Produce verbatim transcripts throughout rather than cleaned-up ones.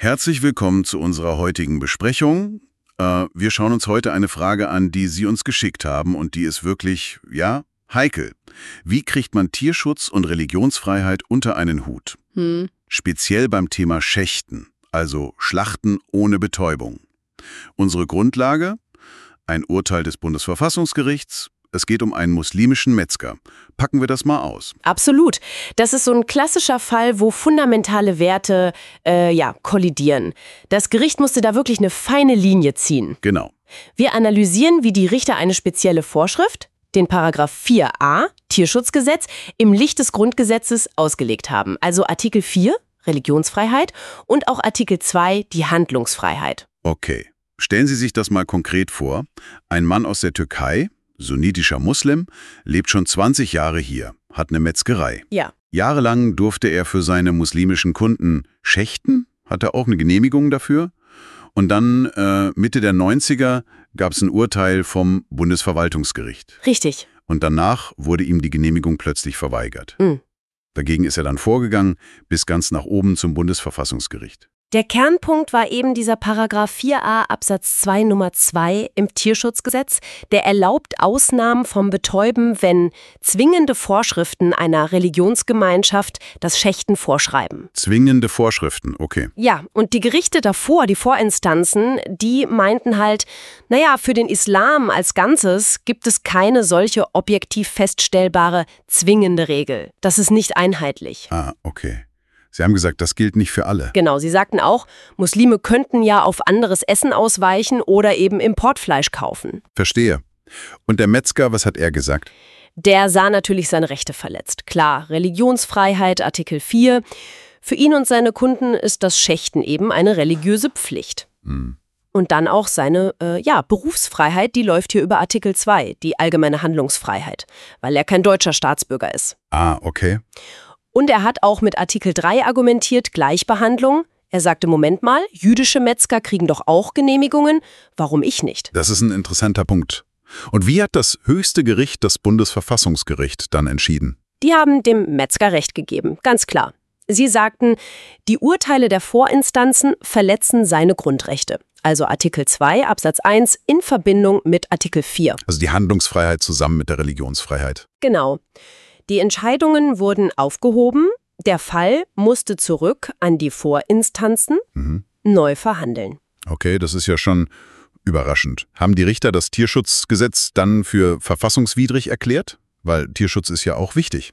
Herzlich willkommen zu unserer heutigen Besprechung. Äh, wir schauen uns heute eine Frage an, die Sie uns geschickt haben und die ist wirklich, ja, heikel. Wie kriegt man Tierschutz und Religionsfreiheit unter einen Hut? Hm. Speziell beim Thema Schächten, also Schlachten ohne Betäubung. Unsere Grundlage? Ein Urteil des Bundesverfassungsgerichts. Es geht um einen muslimischen Metzger. Packen wir das mal aus. Absolut. Das ist so ein klassischer Fall, wo fundamentale Werte äh, ja, kollidieren. Das Gericht musste da wirklich eine feine Linie ziehen. Genau. Wir analysieren, wie die Richter eine spezielle Vorschrift, den Paragraph vier a, Tierschutzgesetz, im Licht des Grundgesetzes ausgelegt haben. Also Artikel vier, Religionsfreiheit, und auch Artikel zwei, die Handlungsfreiheit. Okay. Stellen Sie sich das mal konkret vor. Ein Mann aus der Türkei, sunnitischer Muslim, lebt schon zwanzig Jahre hier, hat eine Metzgerei. Ja. Jahrelang durfte er für seine muslimischen Kunden schächten, hat er auch eine Genehmigung dafür. Und dann äh, Mitte der neunziger gab es ein Urteil vom Bundesverwaltungsgericht. Richtig. Und danach wurde ihm die Genehmigung plötzlich verweigert. Mhm. Dagegen ist er dann vorgegangen, bis ganz nach oben zum Bundesverfassungsgericht. Der Kernpunkt war eben dieser Paragraph vier a Absatz zwei Nummer zwei im Tierschutzgesetz, der erlaubt Ausnahmen vom Betäuben, wenn zwingende Vorschriften einer Religionsgemeinschaft das Schächten vorschreiben. Zwingende Vorschriften, okay. Ja, und die Gerichte davor, die Vorinstanzen, die meinten halt, naja, für den Islam als Ganzes gibt es keine solche objektiv feststellbare zwingende Regel. Das ist nicht einheitlich. Ah, okay. Sie haben gesagt, das gilt nicht für alle. Genau, Sie sagten auch, Muslime könnten ja auf anderes Essen ausweichen oder eben Importfleisch kaufen. Verstehe. Und der Metzger, was hat er gesagt? Der sah natürlich seine Rechte verletzt. Klar, Religionsfreiheit, Artikel vier. Für ihn und seine Kunden ist das Schächten eben eine religiöse Pflicht. Hm. Und dann auch seine äh, ja, Berufsfreiheit, die läuft hier über Artikel zwei, die allgemeine Handlungsfreiheit, weil er kein deutscher Staatsbürger ist. Ah, okay. Und er hat auch mit Artikel drei argumentiert, Gleichbehandlung. Er sagte, Moment mal, jüdische Metzger kriegen doch auch Genehmigungen, warum ich nicht? Das ist ein interessanter Punkt. Und wie hat das höchste Gericht, das Bundesverfassungsgericht, dann entschieden? Die haben dem Metzger Recht gegeben, ganz klar. Sie sagten, die Urteile der Vorinstanzen verletzen seine Grundrechte. Also Artikel zwei Absatz eins in Verbindung mit Artikel vier. Also die Handlungsfreiheit zusammen mit der Religionsfreiheit. Genau. Die Entscheidungen wurden aufgehoben, der Fall musste zurück an die Vorinstanzen, Mhm. neu verhandeln. Okay, das ist ja schon überraschend. Haben die Richter das Tierschutzgesetz dann für verfassungswidrig erklärt? Weil Tierschutz ist ja auch wichtig.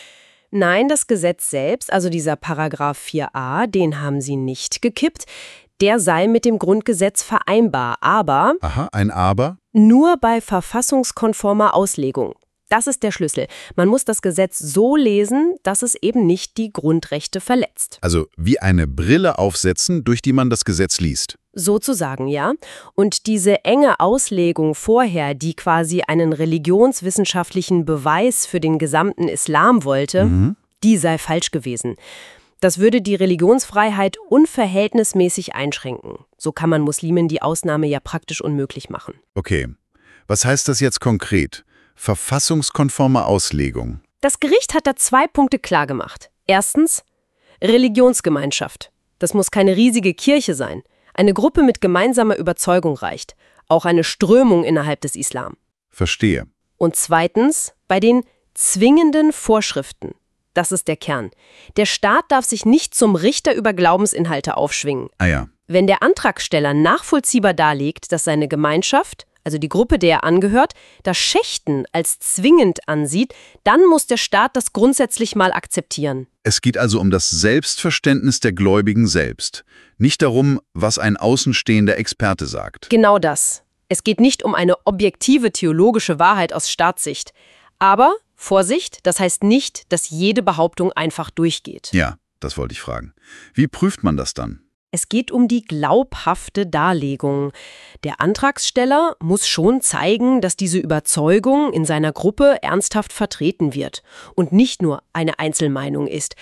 Nein, das Gesetz selbst, also dieser Paragraph vier a, den haben sie nicht gekippt. Der sei mit dem Grundgesetz vereinbar, aber Aha, ein Aber? nur bei verfassungskonformer Auslegung. Das ist der Schlüssel. Man muss das Gesetz so lesen, dass es eben nicht die Grundrechte verletzt. Also wie eine Brille aufsetzen, durch die man das Gesetz liest. Sozusagen, ja. Und diese enge Auslegung vorher, die quasi einen religionswissenschaftlichen Beweis für den gesamten Islam wollte, Mhm. die sei falsch gewesen. Das würde die Religionsfreiheit unverhältnismäßig einschränken. So kann man Muslimen die Ausnahme ja praktisch unmöglich machen. Okay. Was heißt das jetzt konkret? Verfassungskonforme Auslegung. Das Gericht hat da zwei Punkte klargemacht. Erstens, Religionsgemeinschaft. Das muss keine riesige Kirche sein. Eine Gruppe mit gemeinsamer Überzeugung reicht. Auch eine Strömung innerhalb des Islam. Verstehe. Und zweitens, bei den zwingenden Vorschriften. Das ist der Kern. Der Staat darf sich nicht zum Richter über Glaubensinhalte aufschwingen. Ah ja. Wenn der Antragsteller nachvollziehbar darlegt, dass seine Gemeinschaft, also die Gruppe, der er angehört, das Schächten als zwingend ansieht, dann muss der Staat das grundsätzlich mal akzeptieren. Es geht also um das Selbstverständnis der Gläubigen selbst. Nicht darum, was ein außenstehender Experte sagt. Genau das. Es geht nicht um eine objektive theologische Wahrheit aus Staatssicht. Aber, Vorsicht, das heißt nicht, dass jede Behauptung einfach durchgeht. Ja, das wollte ich fragen. Wie prüft man das dann? Es geht um die glaubhafte Darlegung. Der Antragsteller muss schon zeigen, dass diese Überzeugung in seiner Gruppe ernsthaft vertreten wird und nicht nur eine Einzelmeinung ist.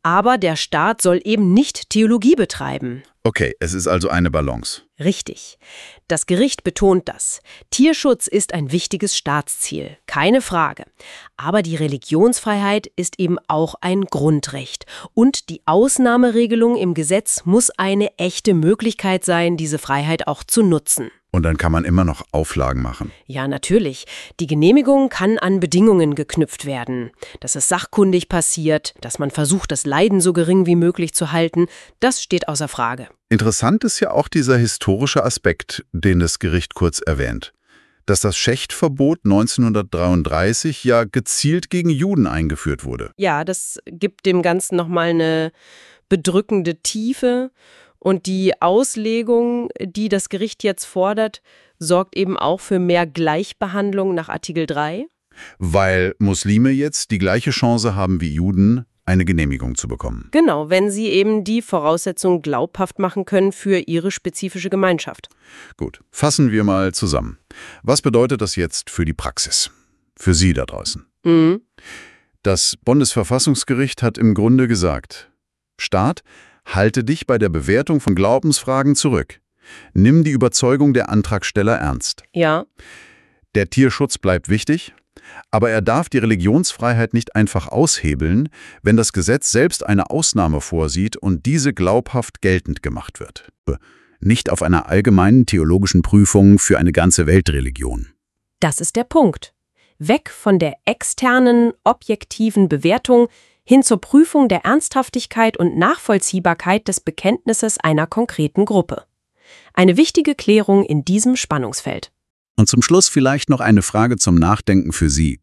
aber der Staat soll eben nicht Theologie betreiben. Okay, es ist also eine Balance. Richtig. Das Gericht betont das. Tierschutz ist ein wichtiges Staatsziel, keine Frage. Aber die Religionsfreiheit ist eben auch ein Grundrecht. Und die Ausnahmeregelung im Gesetz muss eine echte Möglichkeit sein, diese Freiheit auch zu nutzen. Und dann kann man immer noch Auflagen machen. Ja, natürlich. Die Genehmigung kann an Bedingungen geknüpft werden. Dass es sachkundig passiert, dass man versucht, das Leiden so gering wie möglich zu halten, das steht außer Frage. Interessant ist ja auch dieser historische Aspekt, den das Gericht kurz erwähnt. Dass das Schächtverbot neunzehnhundertdreiunddreißig ja gezielt gegen Juden eingeführt wurde. Ja, das gibt dem Ganzen nochmal eine bedrückende Tiefe. Und die Auslegung, die das Gericht jetzt fordert, sorgt eben auch für mehr Gleichbehandlung nach Artikel drei. Weil Muslime jetzt die gleiche Chance haben wie Juden, eine Genehmigung zu bekommen. Genau, wenn sie eben die Voraussetzungen glaubhaft machen können für ihre spezifische Gemeinschaft. Gut, fassen wir mal zusammen. Was bedeutet das jetzt für die Praxis? Für Sie da draußen? Mhm. Das Bundesverfassungsgericht hat im Grunde gesagt, Staat, halte dich bei der Bewertung von Glaubensfragen zurück. Nimm die Überzeugung der Antragsteller ernst. Ja. Der Tierschutz bleibt wichtig, aber er darf die Religionsfreiheit nicht einfach aushebeln, wenn das Gesetz selbst eine Ausnahme vorsieht und diese glaubhaft geltend gemacht wird. Nicht auf einer allgemeinen theologischen Prüfung für eine ganze Weltreligion. Das ist der Punkt. Weg von der externen, objektiven Bewertung hin zur Prüfung der Ernsthaftigkeit und Nachvollziehbarkeit des Bekenntnisses einer konkreten Gruppe. Eine wichtige Klärung in diesem Spannungsfeld. Und zum Schluss vielleicht noch eine Frage zum Nachdenken für Sie.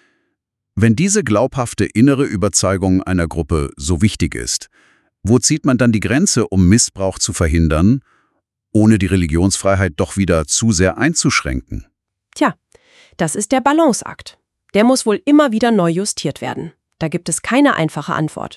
Wenn diese glaubhafte innere Überzeugung einer Gruppe so wichtig ist, wo zieht man dann die Grenze, um Missbrauch zu verhindern, ohne die Religionsfreiheit doch wieder zu sehr einzuschränken? Tja, das ist der Balanceakt. Der muss wohl immer wieder neu justiert werden. Da gibt es keine einfache Antwort.